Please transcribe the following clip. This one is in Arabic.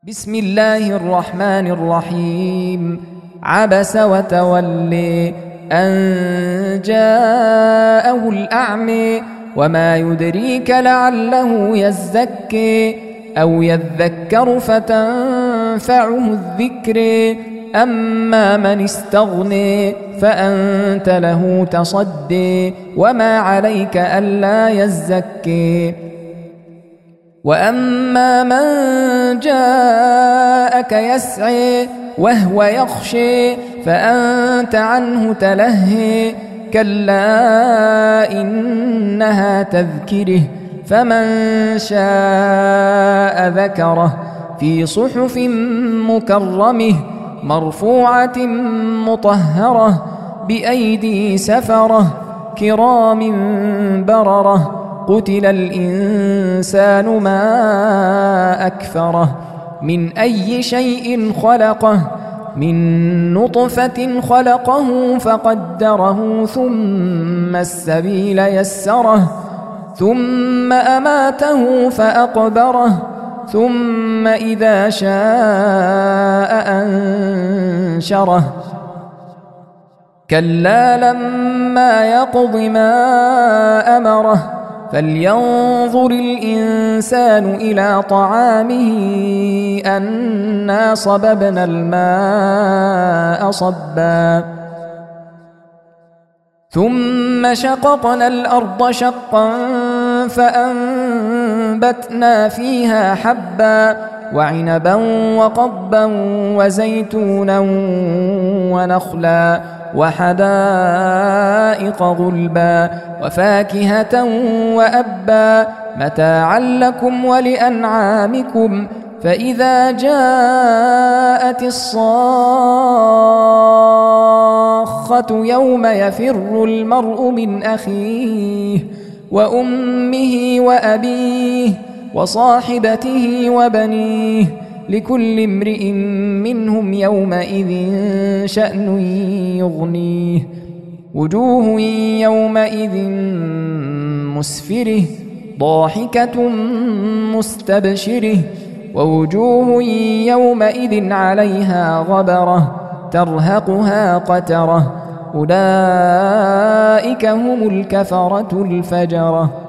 بسم الله الرحمن الرحيم. عبس وتولي أن جاءه الأعمى وما يدريك لعله يزكي أو يذكر فتنفعه الذكر أما من استغني فأنت له تصدي وما عليك ألا يزكي وأما من جاءك يسعي وهو يخشي فأنت عنه تلهي كلا إنها تذكره فمن شاء ذكره في صحف مكرمه مرفوعة مطهرة بأيدي سفرة كرام بررة قتل الإنسان ما أكفره من أي شيء خلقه من نطفة خلقه فقدره ثم السبيل يسره ثم أماته فأقبره ثم إذا شاء أنشره كلا لما يقض ما أمره فلينظر الإنسان إلى طعامه أنا صببنا الماء صبا ثم شققنا الأرض شقا فأنبتنا فيها حبا وعنبا وقضبا وزيتونا ونخلا وحدائق غلبا وفاكهة وأبا متاعا لكم ولأنعامكم فإذا جاءت الصاخة يوم يفر المرء من أخيه وأمه وأبيه وصاحبته وبنيه لكل امرئ منهم يومئذ شأن يغنيه وجوه يومئذ مسفره ضاحكة مستبشره ووجوه يومئذ عليها غبرة ترهقها قترة أولئك هم الكفرة الفجرة.